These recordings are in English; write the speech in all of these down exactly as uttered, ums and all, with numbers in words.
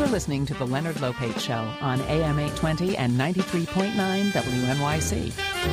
You're listening to The Leonard Lopate Show on A M eight twenty and ninety-three point nine W N Y C.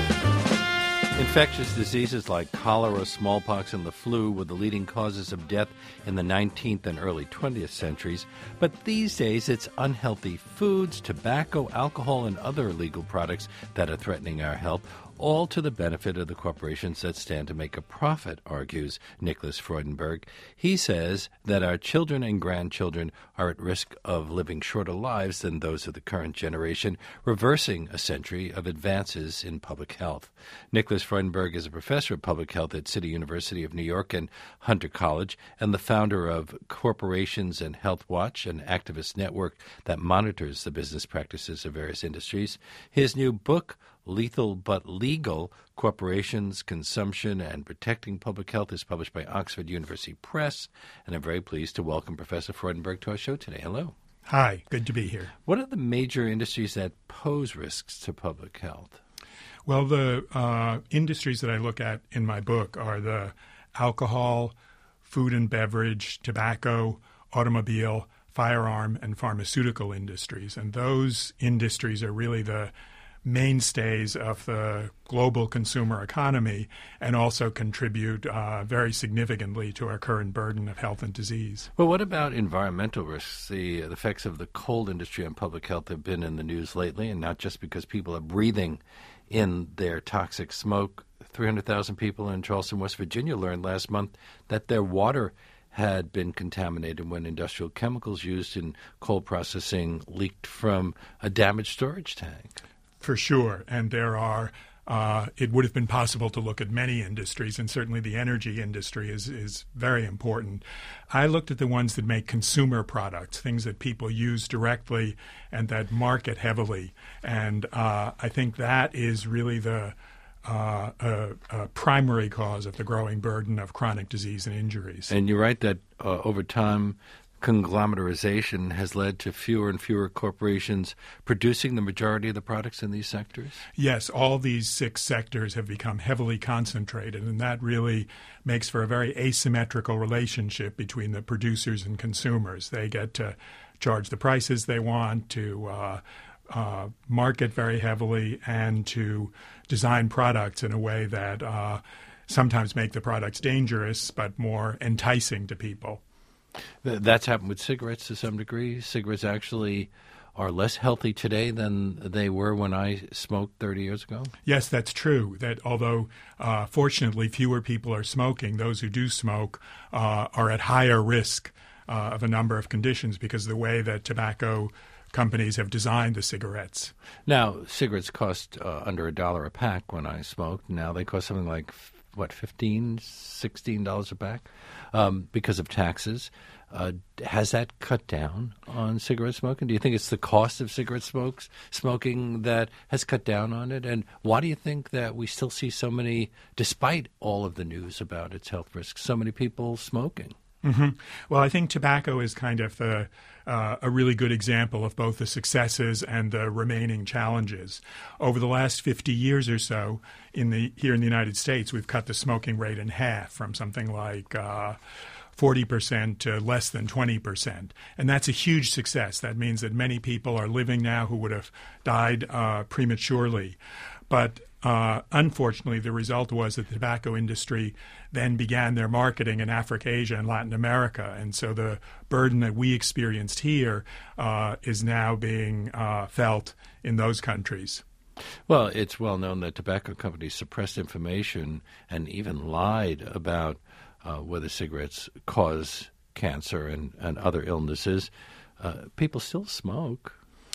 Infectious diseases like cholera, smallpox, and the flu were the leading causes of death in the nineteenth and early twentieth centuries. But these days, it's unhealthy foods, tobacco, alcohol, and other illegal products that are threatening our health, all to the benefit of the corporations that stand to make a profit, argues Nicholas Freudenberg. He says that our children and grandchildren are at risk of living shorter lives than those of the current generation, reversing a century of advances in public health. Nicholas Freudenberg is a professor of public health at City University of New York and Hunter College, and the founder of Corporations and Health Watch, an activist network that monitors the business practices of various industries. His new book, Lethal But Legal, Corporations, Consumption, and Protecting Public Health, is published by Oxford University Press, and I'm very pleased to welcome Professor Freudenberg to our show today. Hello. Hi, good to be here. What are the major industries that pose risks to public health? Well, the uh, industries that I look at in my book are the alcohol, food and beverage, tobacco, automobile, firearm, and pharmaceutical industries. And those industries are really the mainstays of the global consumer economy and also contribute uh, very significantly to our current burden of health and disease. Well, what about environmental risks? The, the effects of the coal industry on public health have been in the news lately, and not just because people are breathing in their toxic smoke. three hundred thousand people in Charleston, West Virginia learned last month that their water had been contaminated when industrial chemicals used in coal processing leaked from a damaged storage tank. For sure. And there are, uh, it would have been possible to look at many industries, and certainly the energy industry is, is very important. I looked at the ones that make consumer products, things that people use directly and that market heavily. And uh, I think that is really the uh, a, a primary cause of the growing burden of chronic disease and injuries. And you're right that uh, over time, conglomerization has led to fewer and fewer corporations producing the majority of the products in these sectors? Yes, all these six sectors have become heavily concentrated, and that really makes for a very asymmetrical relationship between the producers and consumers. They get to charge the prices they want, to uh, uh, market very heavily, and to design products in a way that uh, sometimes make the products dangerous but more enticing to people. That's happened with cigarettes to some degree. Cigarettes actually are less healthy today than they were when I smoked thirty years ago? Yes, that's true. That although uh, fortunately fewer people are smoking, those who do smoke uh, are at higher risk uh, of a number of conditions because of the way that tobacco companies have designed the cigarettes. Now, cigarettes cost uh, under a dollar a pack when I smoked. Now they cost something like, what, fifteen dollars, sixteen dollars a pack um, because of taxes. Uh, has that cut down on cigarette smoking? Do you think it's the cost of cigarette smokes, smoking that has cut down on it? And why do you think that we still see so many, despite all of the news about its health risks, so many people smoking? Mm-hmm. Well, I think tobacco is kind of uh, uh, a really good example of both the successes and the remaining challenges. Over the last fifty years or so, in the here in the United States, we've cut the smoking rate in half from something like uh, forty percent to less than twenty percent. And that's a huge success. That means that many people are living now who would have died uh, prematurely. But uh, unfortunately, the result was that the tobacco industry then began their marketing in Africa, Asia, and Latin America. And so the burden that we experienced here uh, is now being uh, felt in those countries. Well, it's well known that tobacco companies suppressed information and even lied about uh, whether cigarettes cause cancer and, and other illnesses. Uh, people still smoke.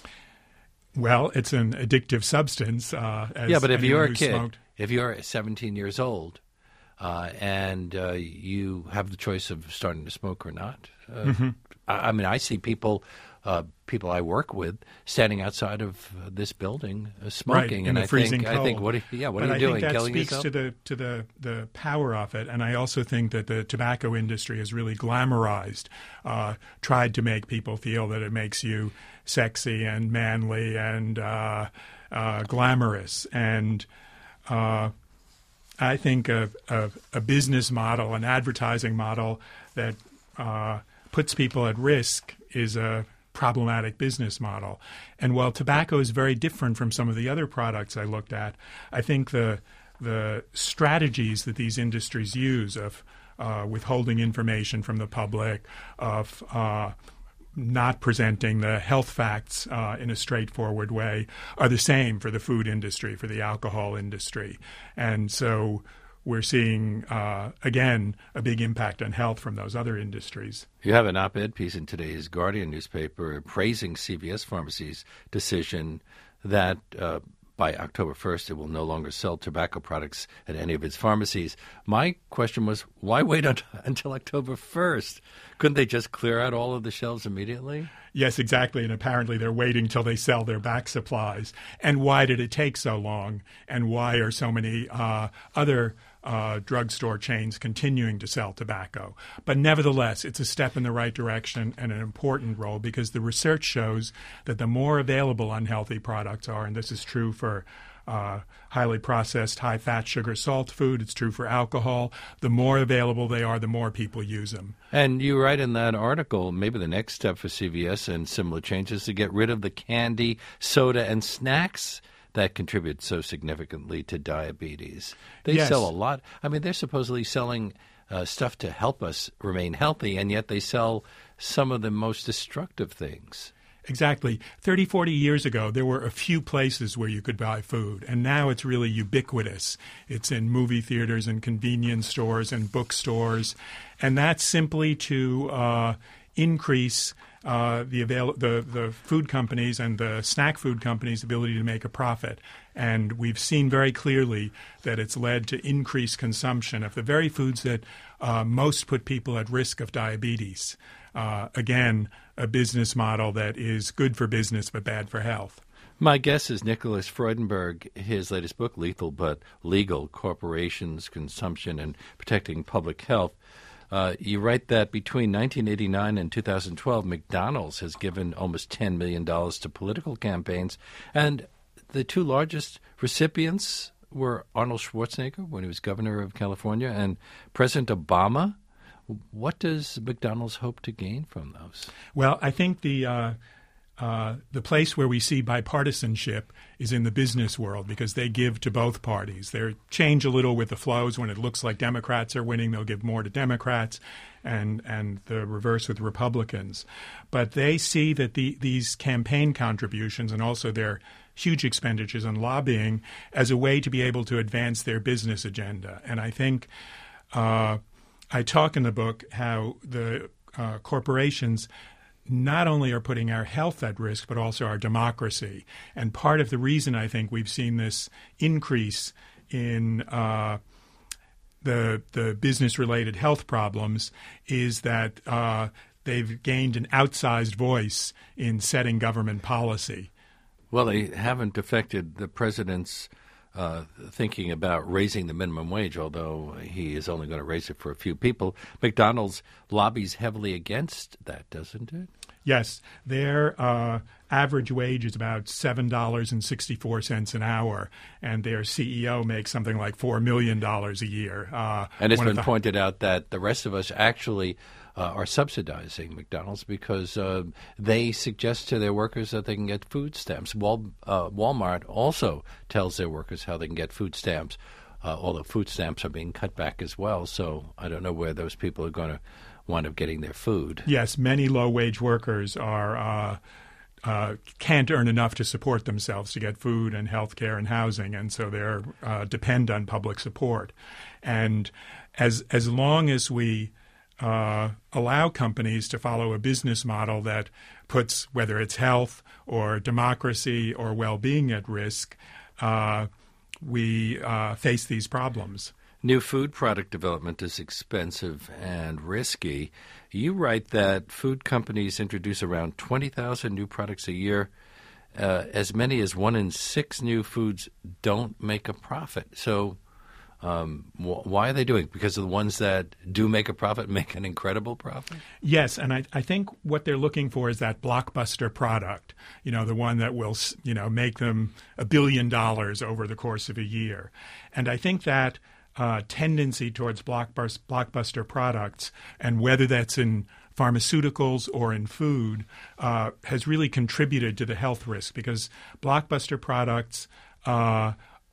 Well, it's an addictive substance. Uh, as yeah, but if you're a kid, smoked. if you're seventeen years old uh, and uh, you have the choice of starting to smoke or not, uh, mm-hmm. I, I mean, I see people, uh, people I work with, standing outside of this building uh, smoking, right, and in the I freezing think, cold. I think, what? Are, yeah, what but are you I doing? Think that Killing speaks yourself? to the to the the power of it, and I also think that the tobacco industry has really glamorized, uh, tried to make people feel that it makes you sexy and manly and uh, uh, glamorous. And uh, I think a, a, a business model, an advertising model that uh, puts people at risk is a problematic business model. And while tobacco is very different from some of the other products I looked at, I think the the strategies that these industries use of uh, withholding information from the public, of uh, not presenting the health facts uh, in a straightforward way, are the same for the food industry, for the alcohol industry. And so we're seeing, uh, again, a big impact on health from those other industries. You have an op-ed piece in today's Guardian newspaper praising C V S Pharmacy's decision that uh, by October first, it will no longer sell tobacco products at any of its pharmacies. My question was, why wait un- until October first? Couldn't they just clear out all of the shelves immediately? Yes, exactly. And apparently they're waiting till they sell their back supplies. And why did it take so long? And why are so many uh, other uh, drugstore chains continuing to sell tobacco? But nevertheless, it's a step in the right direction and an important role, because the research shows that the more available unhealthy products are, and this is true for Uh, highly processed, high-fat, sugar, salt food. It's true for alcohol. The more available they are, the more people use them. And you write in that article, maybe the next step for C V S and similar changes to get rid of the candy, soda, and snacks that contribute so significantly to diabetes. They Yes. sell a lot. I mean, they're supposedly selling uh, stuff to help us remain healthy, and yet they sell some of the most destructive things. Exactly. thirty, forty years ago, there were a few places where you could buy food, and now it's really ubiquitous. It's in movie theaters and convenience stores and bookstores, and that's simply to uh, increase uh, the, avail- the the food companies and the snack food companies' ability to make a profit. And we've seen very clearly that it's led to increased consumption of the very foods that uh, most put people at risk of diabetes. Uh, again, a business model that is good for business but bad for health. My guest is Nicholas Freudenberg. His latest book, Lethal But Legal: Corporations, Consumption, and Protecting Public Health. Uh, you write that between nineteen eighty-nine and two thousand twelve, McDonald's has given almost ten million dollars to political campaigns, and the two largest recipients were Arnold Schwarzenegger when he was governor of California and President Obama. What does McDonald's hope to gain from those? Well, I think the uh, uh, the place where we see bipartisanship is in the business world, because they give to both parties. They change a little with the flows. When it looks like Democrats are winning, they'll give more to Democrats, and and the reverse with Republicans. But they see that the, these campaign contributions and also their huge expenditures on lobbying as a way to be able to advance their business agenda. And I think uh, I talk in the book how the uh, corporations not only are putting our health at risk, but also our democracy. And part of the reason I think we've seen this increase in uh, the the business-related health problems is that uh, they've gained an outsized voice in setting government policy. Well, they haven't affected the president's uh, thinking about raising the minimum wage, although he is only going to raise it for a few people. McDonald's lobbies heavily against that, doesn't it? Yes. Their uh, average wage is about seven dollars and sixty-four cents an hour, and their C E O makes something like four million dollars a year. Uh, and it's one of been the- pointed out that the rest of us actually uh, are subsidizing McDonald's because uh, they suggest to their workers that they can get food stamps. Wal- uh, Walmart also tells their workers how they can get food stamps, uh, although food stamps are being cut back as well. So I don't know where those people are going to wind up getting their food. Yes, many low-wage workers are uh, uh, can't earn enough to support themselves to get food and health care and housing, and so they're uh, depend on public support. And as as long as we uh, allow companies to follow a business model that puts whether it's health or democracy or well-being at risk, uh, we uh, face these problems. New food product development is expensive and risky. You write that food companies introduce around twenty thousand new products a year. Uh, as many as one in six new foods don't make a profit. So um, wh- why are they doing it? Because the ones that do make a profit make an incredible profit? Yes, and I, I think what they're looking for is that blockbuster product, you know, the one that will, you know, make them a billion dollars over the course of a year. And I think that Uh, tendency towards blockbuster, blockbuster products, and whether that's in pharmaceuticals or in food uh, has really contributed to the health risk, because blockbuster products uh,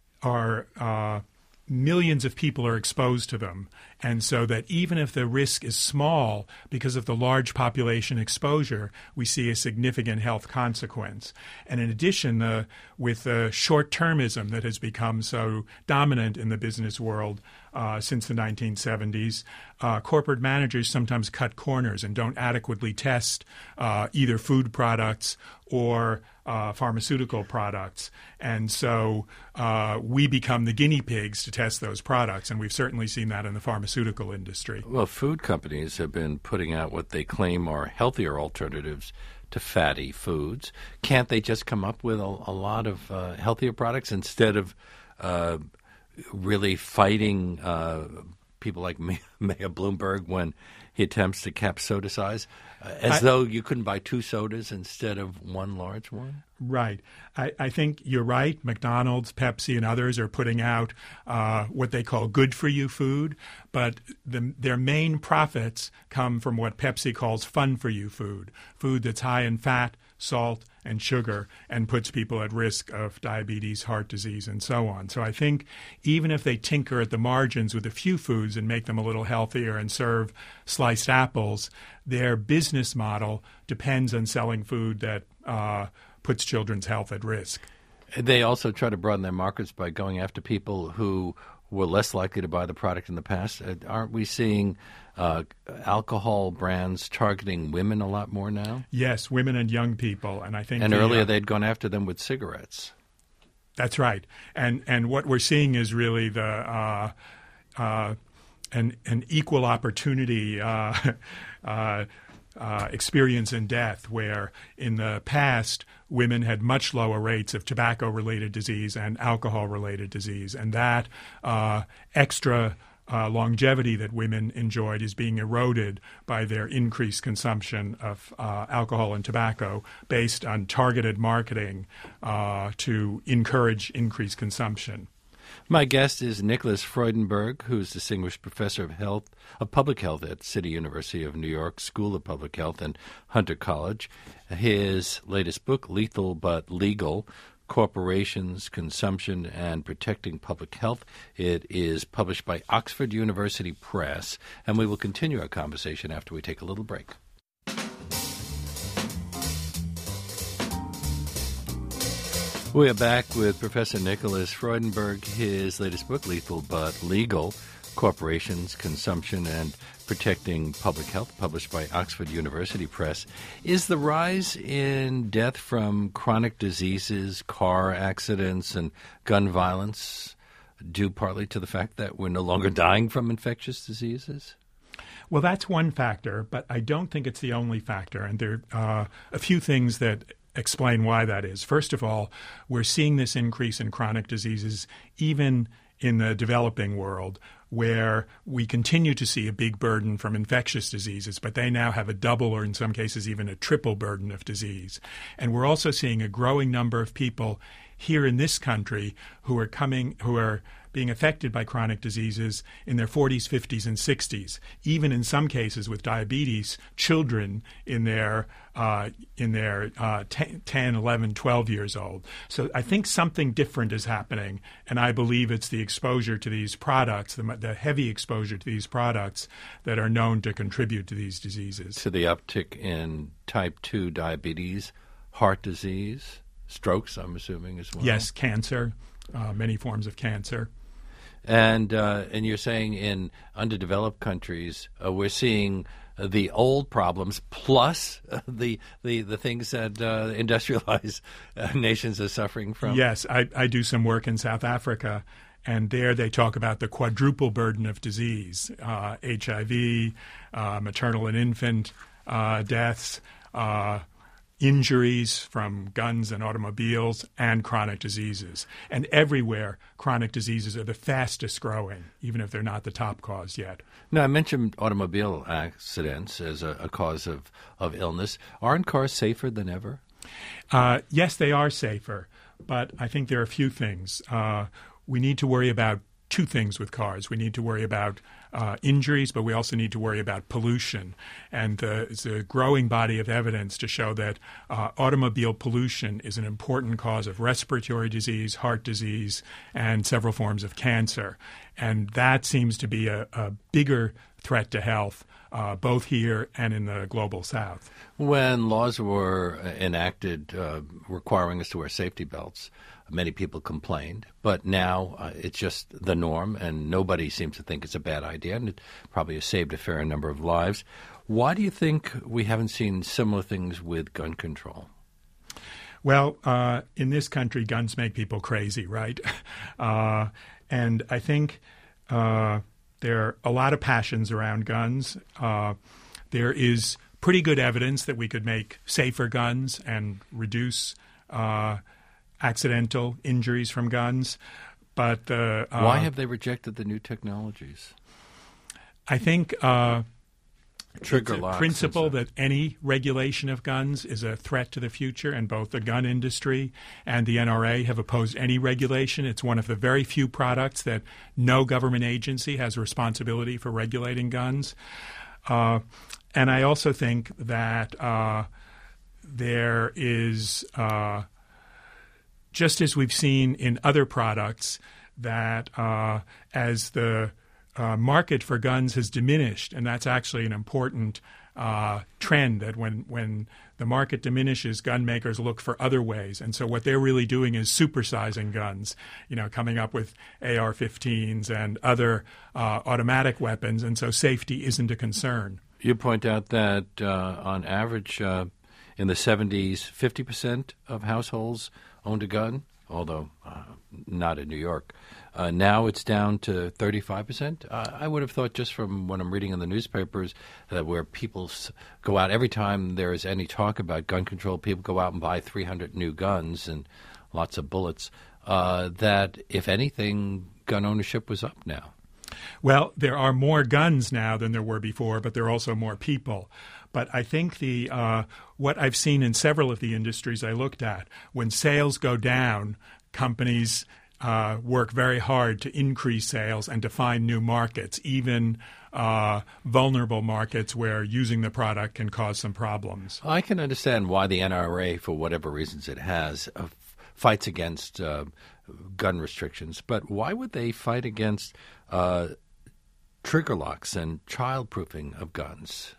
are uh, millions of people are exposed to them. And so that even if the risk is small, because of the large population exposure, we see a significant health consequence. And in addition, uh, with the short-termism that has become so dominant in the business world uh, since the nineteen seventies, uh, corporate managers sometimes cut corners and don't adequately test uh, either food products or uh, pharmaceutical products. And so uh, we become the guinea pigs to test those products, and we've certainly seen that in the pharmaceutical industry. Well, food companies have been putting out what they claim are healthier alternatives to fatty foods. Can't they just come up with a, a lot of uh, healthier products instead of uh, really fighting uh, people like Mayor Bloomberg when he attempts to cap soda size, uh, as I, though you couldn't buy two sodas instead of one large one? Right. I, I think you're right. McDonald's, Pepsi, and others are putting out uh, what they call good-for-you food, but the, their main profits come from what Pepsi calls fun-for-you food, food that's high in fat, salt, and sugar, and puts people at risk of diabetes, heart disease, and so on. So I think even if they tinker at the margins with a few foods and make them a little healthier and serve sliced apples, their business model depends on selling food that uh, puts children's health at risk. They also try to broaden their markets by going after people who were less likely to buy the product in the past. Uh, aren't we seeing uh, alcohol brands targeting women a lot more now? Yes, women and young people. And I think and the, earlier uh, they'd gone after them with cigarettes. That's right. And and what we're seeing is really the uh, uh, an an equal opportunity uh, uh, uh, experience in death, where in the past women had much lower rates of tobacco-related disease and alcohol-related disease, and that uh, extra uh, longevity that women enjoyed is being eroded by their increased consumption of uh, alcohol and tobacco based on targeted marketing uh, to encourage increased consumption. My guest is Nicholas Freudenberg, who's Distinguished Professor of Health of Public Health at City University of New York School of Public Health and Hunter College. His latest book, Lethal But Legal: Corporations, Consumption, and Protecting Public Health. It is published by Oxford University Press, and we will continue our conversation after we take a little break. We are back with Professor Nicholas Freudenberg. His latest book, Lethal But Legal: Corporations, Consumption, and Protecting Public Health, published by Oxford University Press. Is the rise in death from chronic diseases, car accidents, and gun violence due partly to the fact that we're no longer dying from infectious diseases? Well, that's one factor, but I don't think it's the only factor. And there are uh, a few things that explain why that is. First of all, we're seeing this increase in chronic diseases even in the developing world, where we continue to see a big burden from infectious diseases, but they now have a double or in some cases even a triple burden of disease. And we're also seeing a growing number of people here in this country who are coming, who are being affected by chronic diseases in their forties, fifties, and sixties. Even in some cases with diabetes, children in their uh, in their uh, ten, eleven, twelve years old. So I think something different is happening, and I believe it's the exposure to these products, the, the heavy exposure to these products that are known to contribute to these diseases. To the uptick in type two diabetes, heart disease, strokes, I'm assuming, as well. Yes, cancer, uh, many forms of cancer. And uh, and you're saying in underdeveloped countries, uh, we're seeing uh, the old problems plus uh, the, the the things that uh, industrialized uh, nations are suffering from? Yes, I, I do some work in South Africa, and there they talk about the quadruple burden of disease, uh, H I V, uh, maternal and infant uh, deaths, uh injuries from guns and automobiles, and chronic diseases. And everywhere, chronic diseases are the fastest growing, even if they're not the top cause yet. Now, I mentioned automobile accidents as a, a cause of, of illness. Aren't cars safer than ever? Uh, yes, they are safer, but I think there are a few things. Uh, we need to worry about two things with cars. We need to worry about uh, injuries, but we also need to worry about pollution. And uh, there's a growing body of evidence to show that uh, automobile pollution is an important cause of respiratory disease, heart disease, and several forms of cancer. And that seems to be a, a bigger threat to health, uh, both here and in the global south. When laws were enacted uh, requiring us to wear safety belts, many people complained, but now uh, it's just the norm, and nobody seems to think it's a bad idea, and it probably has saved a fair number of lives. Why do you think we haven't seen similar things with gun control? Well, uh, in this country, guns make people crazy, right? Uh, and I think uh, there are a lot of passions around guns. Uh, there is pretty good evidence that we could make safer guns and reduce uh accidental injuries from guns, but uh, uh, why have they rejected the new technologies? I think uh, Trigger it's a locks principle and that any regulation of guns is a threat to the future, and both the gun industry and the N R A have opposed any regulation. It's one of the very few products that no government agency has responsibility for regulating guns. Uh, and I also think that uh, there is uh, just as we've seen in other products, that uh, as the uh, market for guns has diminished, and that's actually an important uh, trend, that when, when the market diminishes, gun makers look for other ways. And so what they're really doing is supersizing guns, you know, coming up with A R fifteens and other uh, automatic weapons, and so safety isn't a concern. You point out that uh, on average uh, in the seventies, fifty percent of households owned a gun, although uh, not in New York. Uh, now it's down to thirty-five percent. Uh, I would have thought, just from what I'm reading in the newspapers, that where people s- go out, every time there is any talk about gun control, people go out and buy three hundred new guns and lots of bullets, uh, that, if anything, gun ownership was up now. Well, there are more guns now than there were before, but there are also more people. But I think the uh, what I've seen in several of the industries I looked at, when sales go down, companies uh, work very hard to increase sales and to find new markets, even uh, vulnerable markets where using the product can cause some problems. I can understand why the N R A, for whatever reasons it has, uh, fights against uh, gun restrictions. But why would they fight against uh, trigger locks and child-proofing of guns?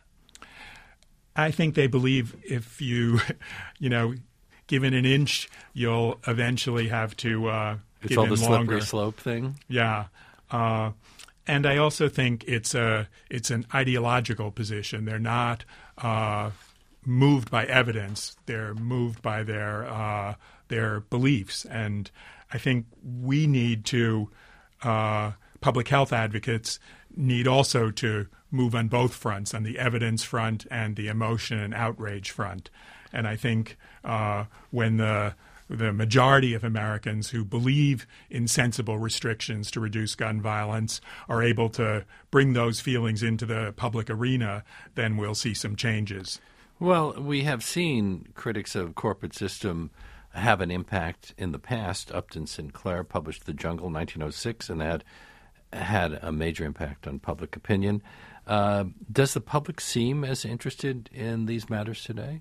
I think they believe if you, you know, given an inch, you'll eventually have to uh, it's give all in the slippery longer. slope thing. Yeah, uh, and I also think it's a it's an ideological position. They're not uh, moved by evidence; they're moved by their uh, their beliefs. And I think we need to uh, public health advocates need also to move on both fronts, on the evidence front and the emotion and outrage front. And I think uh, when the the majority of Americans who believe in sensible restrictions to reduce gun violence are able to bring those feelings into the public arena, then we'll see some changes. Well, we have seen critics of corporate system have an impact in the past. Upton Sinclair published The Jungle in nineteen oh six, and that had a major impact on public opinion. Uh, does the public seem as interested in these matters today?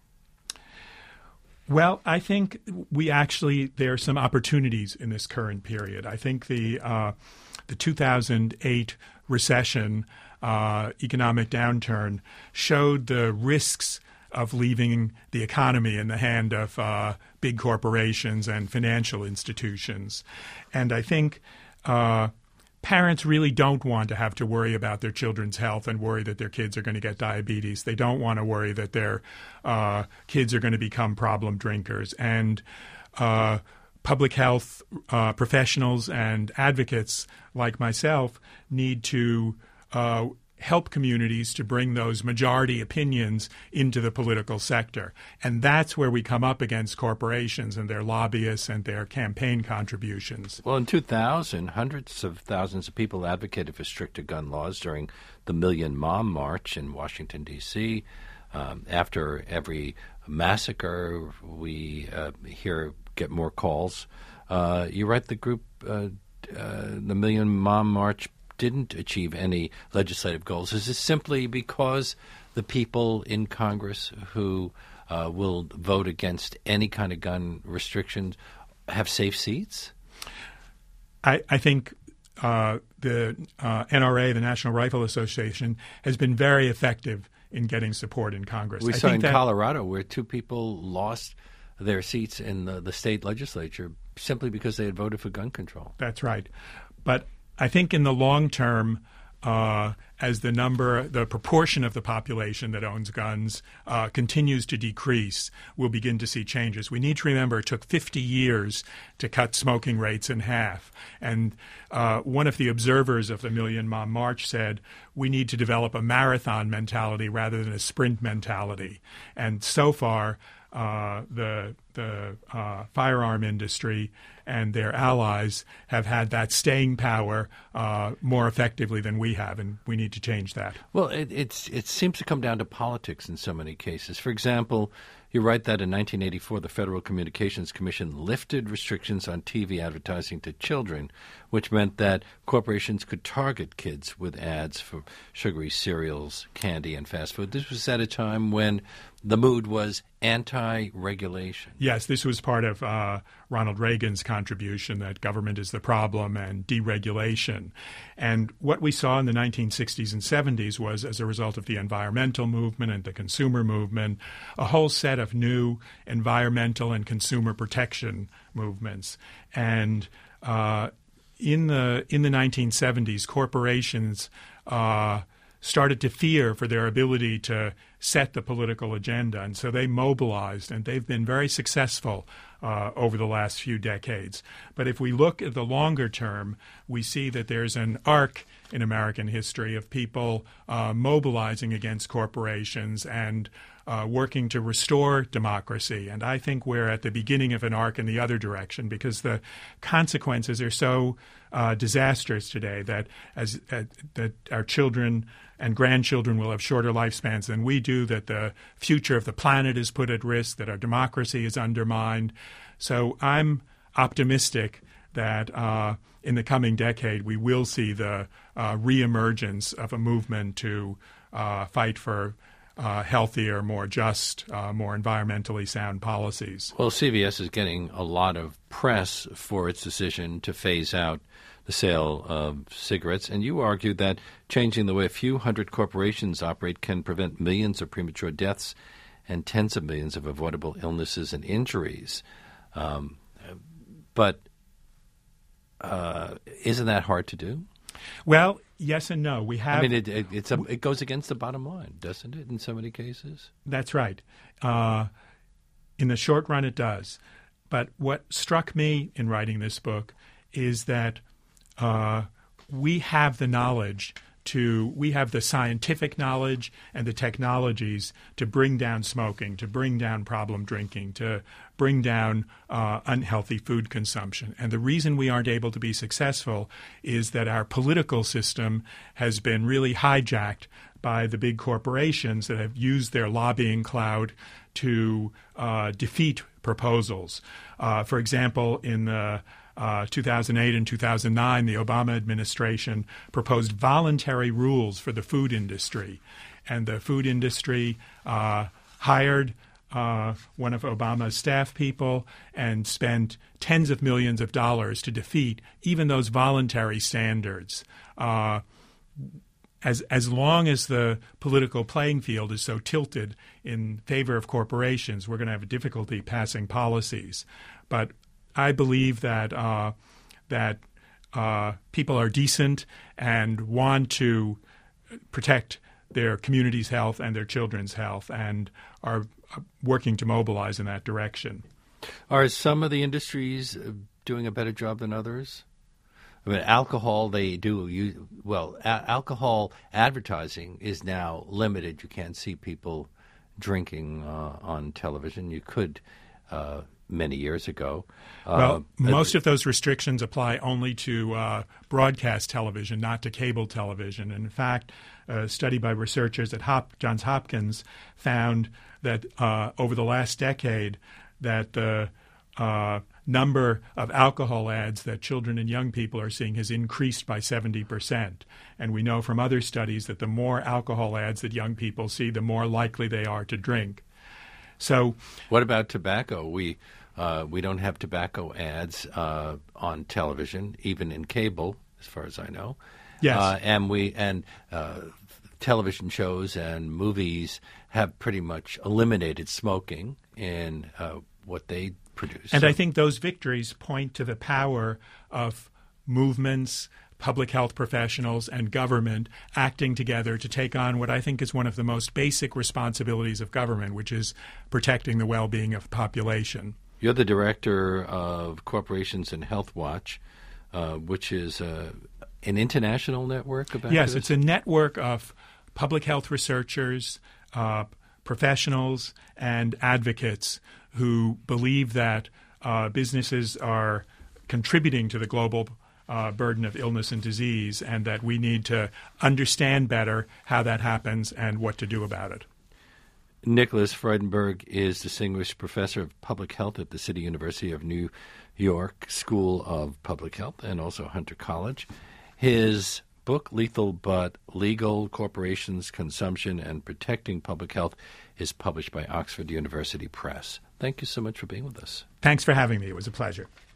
Well, I think we actually there are some opportunities in this current period. I think the uh, the two thousand eight recession, uh, economic downturn, showed the risks of leaving the economy in the hand of uh, big corporations and financial institutions, and I think Uh, parents really don't want to have to worry about their children's health and worry that their kids are going to get diabetes. They don't want to worry that their uh, kids are going to become problem drinkers. And uh, public health uh, professionals and advocates like myself need to uh, help communities to bring those majority opinions into the political sector. And that's where we come up against corporations and their lobbyists and their campaign contributions. Well, in two thousand, hundreds of thousands of people advocated for stricter gun laws during the Million Mom March in Washington, D C Um, after every massacre, we uh, hear get more calls. Uh, you write the group, uh, uh, the Million Mom March, didn't achieve any legislative goals? Is this simply because the people in Congress who uh, will vote against any kind of gun restrictions have safe seats? I, I think uh, the uh, N R A, the National Rifle Association, has been very effective in getting support in Congress. We I saw think in that, Colorado where two people lost their seats in the, the state legislature simply because they had voted for gun control. That's right. But I think in the long term, uh, as the number, the proportion of the population that owns guns uh, continues to decrease, we'll begin to see changes. We need to remember it took fifty years to cut smoking rates in half. And uh, one of the observers of the Million Mom March said, we need to develop a marathon mentality rather than a sprint mentality. And so far, Uh, the the uh, firearm industry and their allies have had that staying power uh, more effectively than we have, and we need to change that. Well, it, it's, it seems to come down to politics in so many cases. For example, you write that in nineteen eighty-four, the Federal Communications Commission lifted restrictions on T V advertising to children, which meant that corporations could target kids with ads for sugary cereals, candy, and fast food. This was at a time when the mood was anti-regulation. Yes, this was part of uh, Ronald Reagan's contribution that government is the problem and deregulation. And what we saw in the nineteen sixties and seventies was, as a result of the environmental movement and the consumer movement, a whole set of new environmental and consumer protection movements. And uh, in the in the nineteen seventies, corporations uh, started to fear for their ability to set the political agenda. And so they mobilized, and they've been very successful uh, over the last few decades. But if we look at the longer term, we see that there's an arc in American history of people uh, mobilizing against corporations and uh, working to restore democracy. And I think we're at the beginning of an arc in the other direction, because the consequences are so uh, disastrous today that as uh, that our children and grandchildren will have shorter lifespans than we do, that the future of the planet is put at risk, that our democracy is undermined. So I'm optimistic that uh, in the coming decade we will see the uh, reemergence of a movement to uh, fight for uh, healthier, more just, uh, more environmentally sound policies. Well, C V S is getting a lot of press for its decision to phase out the sale of cigarettes, and you argue that changing the way a few hundred corporations operate can prevent millions of premature deaths and tens of millions of avoidable illnesses and injuries. Um, but uh, isn't that hard to do? Well, yes and no. We have. I mean, it, it, it's a, it goes against the bottom line, doesn't it, in so many cases? That's right. Uh, in the short run, it does. But what struck me in writing this book is that Uh, we have the knowledge to, we have the scientific knowledge and the technologies to bring down smoking, to bring down problem drinking, to bring down uh, unhealthy food consumption. And the reason we aren't able to be successful is that our political system has been really hijacked by the big corporations that have used their lobbying clout to uh, defeat proposals. Uh, for example, in the Uh, two thousand eight and two thousand nine, the Obama administration proposed voluntary rules for the food industry. And the food industry uh, hired uh, one of Obama's staff people and spent tens of millions of dollars to defeat even those voluntary standards. Uh, as, as long as the political playing field is so tilted in favor of corporations, we're going to have difficulty passing policies. But I believe that uh, that uh, people are decent and want to protect their community's health and their children's health, and are working to mobilize in that direction. Are some of the industries doing a better job than others? I mean, alcohol, they do. You, well, a- alcohol advertising is now limited. You can't see people drinking uh, on television. You could uh, many years ago. Well, uh, most of those restrictions apply only to uh, broadcast television, not to cable television. And in fact, a study by researchers at Hop- Johns Hopkins found that uh, over the last decade that the uh, number of alcohol ads that children and young people are seeing has increased by seventy percent. And we know from other studies that the more alcohol ads that young people see, the more likely they are to drink. So, what about tobacco? We uh, we don't have tobacco ads uh, on television, even in cable, as far as I know. Yes, uh, and we and uh, television shows and movies have pretty much eliminated smoking in uh, what they produce. And so, I think those victories point to the power of movements, public health professionals, and government acting together to take on what I think is one of the most basic responsibilities of government, which is protecting the well-being of the population. You're the director of Corporations and Health Watch, uh, which is uh, an international network of activists? Yes, it's a network of public health researchers, uh, professionals, and advocates who believe that uh, businesses are contributing to the global uh, burden of illness and disease, and that we need to understand better how that happens and what to do about it. Nicholas Freudenberg is Distinguished Professor of Public Health at the City University of New York School of Public Health and also Hunter College. His book, Lethal But Legal: Corporations, Consumption, and Protecting Public Health, is published by Oxford University Press. Thank you so much for being with us. Thanks for having me. It was a pleasure.